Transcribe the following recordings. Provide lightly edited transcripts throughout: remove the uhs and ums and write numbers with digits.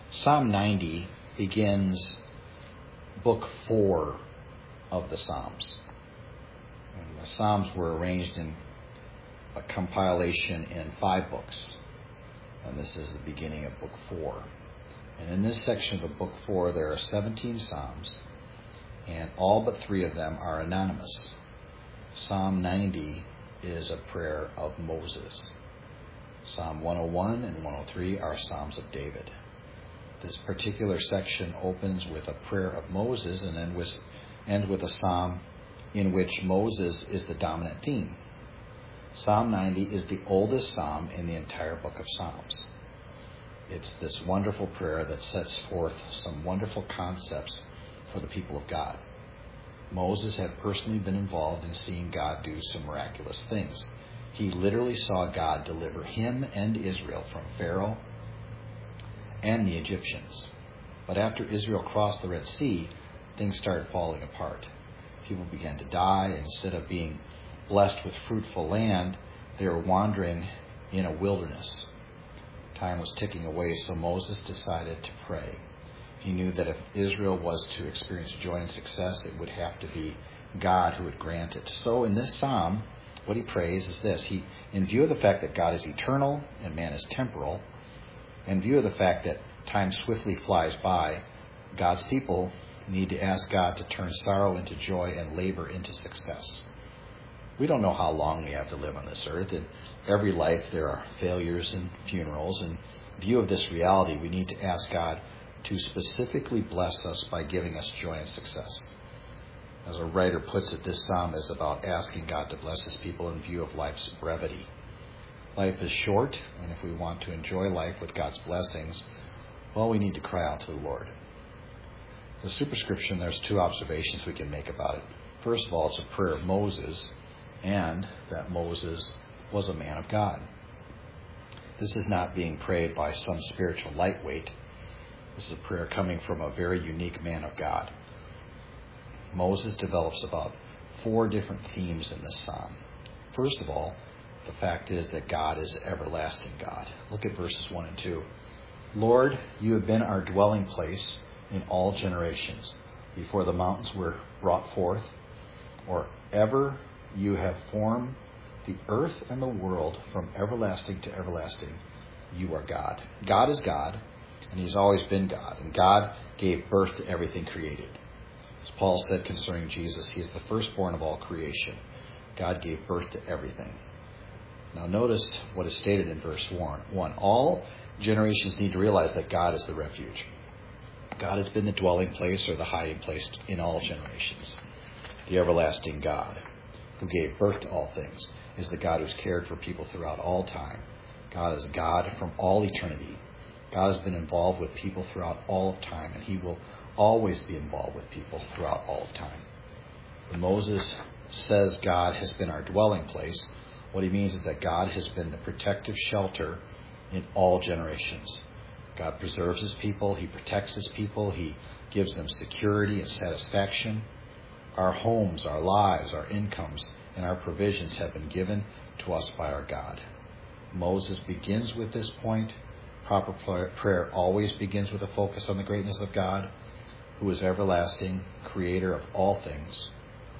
Psalm 90 begins book 4 of the Psalms. And the Psalms were arranged in a compilation in 5 books. And this is the beginning of book 4. And in this section of the book 4, there are 17 Psalms, and all but 3 of them are anonymous. Psalm 90 is a prayer of Moses. Psalm 101 and 103 are Psalms of David. This particular section opens with a prayer of Moses and then ends with a psalm in which Moses is the dominant theme. Psalm 90 is the oldest psalm in the entire book of Psalms. It's this wonderful prayer that sets forth some wonderful concepts for the people of God. Moses had personally been involved in seeing God do some miraculous things. He literally saw God deliver him and Israel from Pharaoh and the Egyptians. But after Israel crossed the Red Sea, things started falling apart. People began to die. Instead of being blessed with fruitful land, they were wandering in a wilderness. Time was ticking away, so Moses decided to pray. He knew that if Israel was to experience joy and success, it would have to be God who would grant it. So in this psalm, what he prays is this. In view of the fact that God is eternal and man is temporal, in view of the fact that time swiftly flies by, God's people need to ask God to turn sorrow into joy and labor into success. We don't know how long we have to live on this earth. In every life there are failures and funerals. In view of this reality, we need to ask God to specifically bless us by giving us joy and success. As a writer puts it, this psalm is about asking God to bless his people in view of life's brevity. Life is short, and if we want to enjoy life with God's blessings, well, we need to cry out to the Lord. The superscription, there's 2 observations we can make about it. First of all, it's a prayer of Moses, and that Moses was a man of God. This is not being prayed by some spiritual lightweight. This is a prayer coming from a very unique man of God. Moses develops about 4 different themes in this psalm. First of all, the fact is that God is everlasting God. Look at verses 1 and 2. Lord, you have been our dwelling place in all generations, before the mountains were brought forth, or ever you have formed the earth and the world from everlasting to everlasting. You are God. God is God, and he's always been God, and God gave birth to everything created. As Paul said concerning Jesus, he is the firstborn of all creation. God gave birth to everything. Now notice what is stated in verse 1. All generations need to realize that God is the refuge. God has been the dwelling place or the hiding place in all generations. The everlasting God, who gave birth to all things, is the God who's cared for people throughout all time. God is God from all eternity. God has been involved with people throughout all of time, and he will always be involved with people throughout all of time. When Moses says God has been our dwelling place, what he means is that God has been the protective shelter in all generations. God preserves his people. He protects his people. He gives them security and satisfaction. Our homes, our lives, our incomes, and our provisions have been given to us by our God. Moses begins with this point. Proper prayer always begins with a focus on the greatness of God, who is everlasting, creator of all things.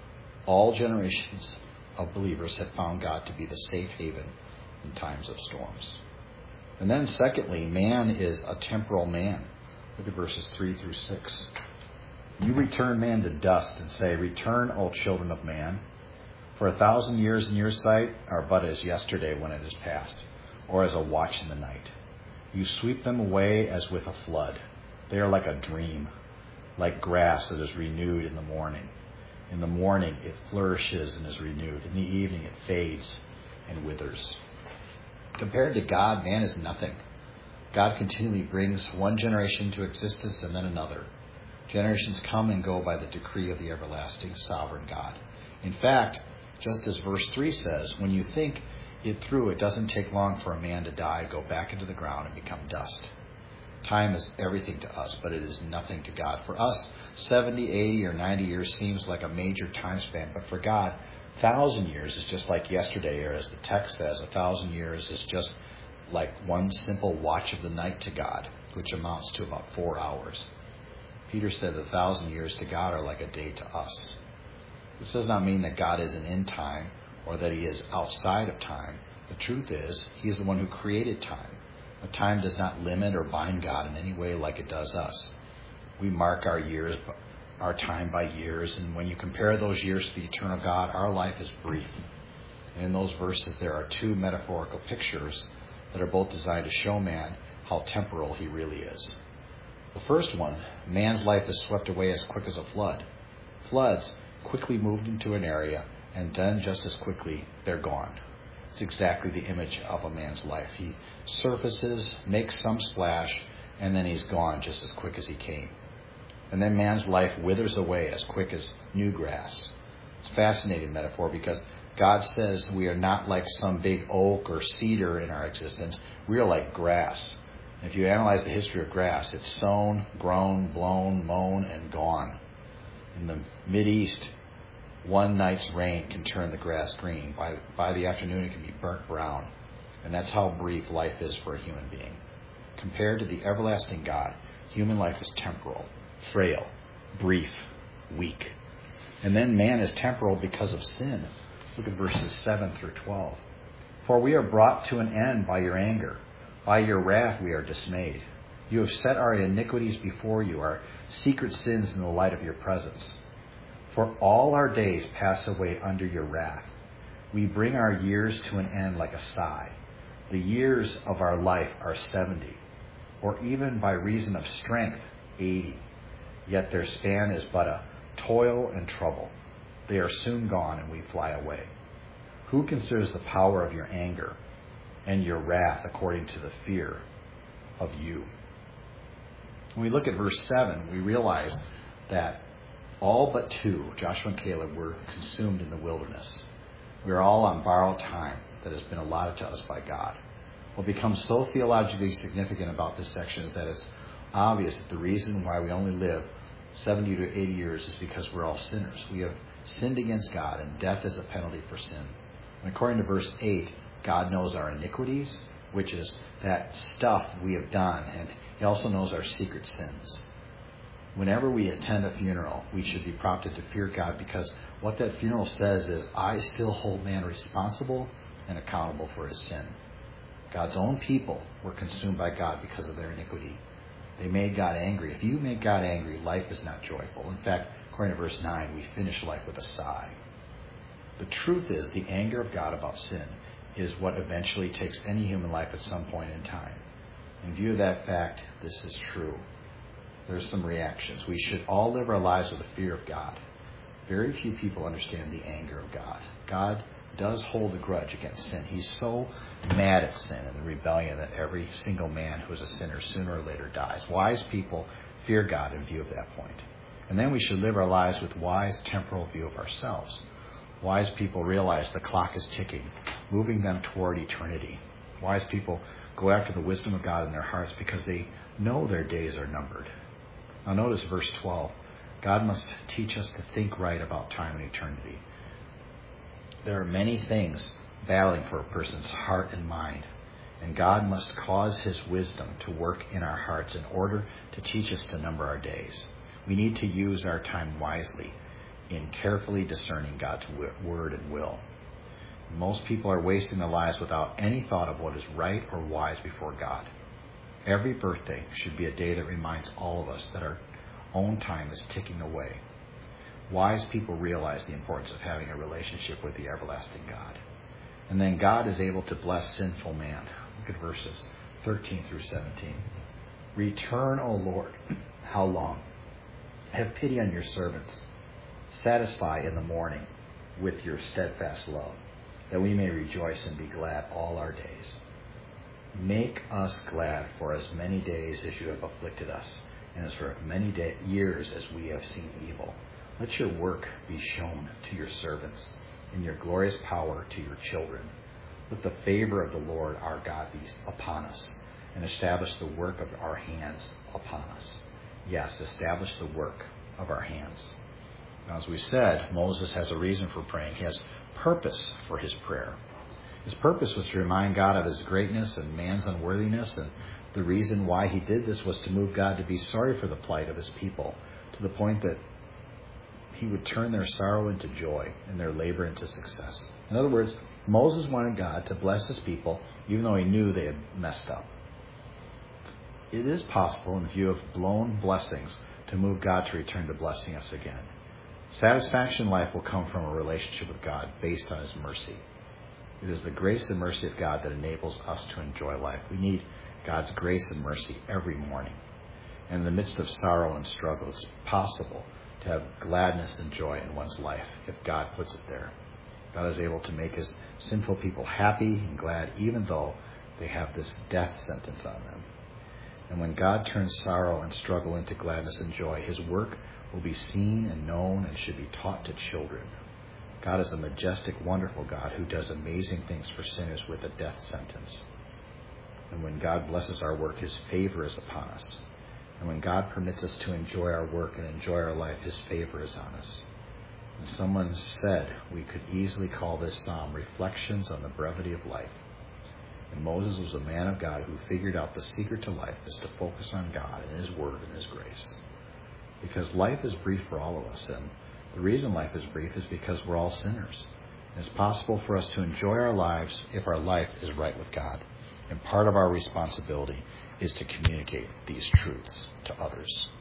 All generations of believers have found God to be the safe haven in times of storms. And then secondly, man is a temporal man. Look at verses 3 through 6. You return man to dust and say, return, O children of man. For 1,000 years in your sight are but as yesterday when it is past, or as a watch in the night. You sweep them away as with a flood. They are like a dream, like grass that is renewed in the morning. In the morning it flourishes and is renewed. In the evening it fades and withers. Compared to God, man is nothing. God continually brings one generation to existence and then another. Generations come and go by the decree of the everlasting sovereign God. In fact, just as verse 3 says, when you think it through, it doesn't take long for a man to die, go back into the ground, and become dust. Time is everything to us, but it is nothing to God. For us, 70, 80, or 90 years seems like a major time span, but for God, 1,000 years is just like yesterday, or as the text says, 1,000 years is just like one simple watch of the night to God, which amounts to about 4 hours. Peter said 1,000 years to God are like a day to us. This does not mean that God isn't in time or that he is outside of time. The truth is, he is the one who created time. But time does not limit or bind God in any way like it does us. We mark our time by years, and when you compare those years to the eternal God, our life is brief. And in those verses, there are two metaphorical pictures that are both designed to show man how temporal he really is. The first one, man's life is swept away as quick as a flood. Floods quickly moved into an area, and then just as quickly, they're gone. It's exactly the image of a man's life. He surfaces, makes some splash, and then he's gone just as quick as he came. And then man's life withers away as quick as new grass. It's a fascinating metaphor because God says we are not like some big oak or cedar in our existence. We are like grass. If you analyze the history of grass, it's sown, grown, blown, mown, and gone. In the Mideast, one night's rain can turn the grass green. By the afternoon, it can be burnt brown. And that's how brief life is for a human being. Compared to the everlasting God, human life is temporal, frail, brief, weak. And then man is temporal because of sin. Look at verses 7 through 12. For we are brought to an end by your anger. By your wrath we are dismayed. You have set our iniquities before you, our secret sins in the light of your presence. For all our days pass away under your wrath. We bring our years to an end like a sigh. The years of our life are 70, or even by reason of strength, 80. Yet their span is but a toil and trouble. They are soon gone and we fly away. Who considers the power of your anger and your wrath according to the fear of you? When we look at verse 7, we realize that all but two, Joshua and Caleb, were consumed in the wilderness. We are all on borrowed time that has been allotted to us by God. What becomes so theologically significant about this section is that it's obvious that the reason why we only live 70 to 80 years is because we're all sinners. We have sinned against God, and death is a penalty for sin. And according to verse 8, God knows our iniquities, which is that stuff we have done, and he also knows our secret sins. Whenever we attend a funeral, we should be prompted to fear God, because what that funeral says is, I still hold man responsible and accountable for his sin. God's own people were consumed by God because of their iniquity. They made God angry. If you make God angry, life is not joyful. In fact, according to verse 9, we finish life with a sigh. The truth is, the anger of God about sin is what eventually takes any human life at some point in time. In view of that fact, this is true. There's some reactions. We should all live our lives with the fear of God. Very few people understand the anger of God. God does hold a grudge against sin. He's so mad at sin and the rebellion that every single man who is a sinner sooner or later dies. Wise people fear God in view of that point. And then we should live our lives with wise temporal view of ourselves. Wise people realize the clock is ticking, moving them toward eternity. Wise people go after the wisdom of God in their hearts because they know their days are numbered. Now notice verse 12. God must teach us to think right about time and eternity. There are many things battling for a person's heart and mind, and God must cause his wisdom to work in our hearts in order to teach us to number our days. We need to use our time wisely in carefully discerning God's word and will. Most people are wasting their lives without any thought of what is right or wise before God. Every birthday should be a day that reminds all of us that our own time is ticking away. Wise people realize the importance of having a relationship with the everlasting God. And then God is able to bless sinful man. Look at verses 13 through 17. Return, O Lord, how long? Have pity on your servants. Satisfy in the morning with your steadfast love, that we may rejoice and be glad all our days. Make us glad for as many days as you have afflicted us, and as for many years as we have seen evil. Let your work be shown to your servants, and your glorious power to your children. Let the favor of the Lord our God be upon us, and establish the work of our hands upon us. Yes, establish the work of our hands. Now, as we said, Moses has a reason for praying. He has purpose for his prayer. His purpose was to remind God of his greatness and man's unworthiness, and the reason why he did this was to move God to be sorry for the plight of his people, to the point that he would turn their sorrow into joy and their labor into success. In other words, Moses wanted God to bless his people even though he knew they had messed up. It is possible, in view of blown blessings, to move God to return to blessing us again. Satisfaction in life will come from a relationship with God based on his mercy. It is the grace and mercy of God that enables us to enjoy life. We need God's grace and mercy every morning. And in the midst of sorrow and struggle, it's possible to have gladness and joy in one's life if God puts it there. God is able to make his sinful people happy and glad even though they have this death sentence on them. And when God turns sorrow and struggle into gladness and joy, his work will be seen and known and should be taught to children. God is a majestic, wonderful God who does amazing things for sinners with a death sentence. And when God blesses our work, his favor is upon us. And when God permits us to enjoy our work and enjoy our life, his favor is on us. And someone said we could easily call this psalm Reflections on the Brevity of Life. And Moses was a man of God who figured out the secret to life is to focus on God and his word and his grace. Because life is brief for all of us, and the reason life is brief is because we're all sinners. And it's possible for us to enjoy our lives if our life is right with God. And part of our responsibility is to communicate these truths to others.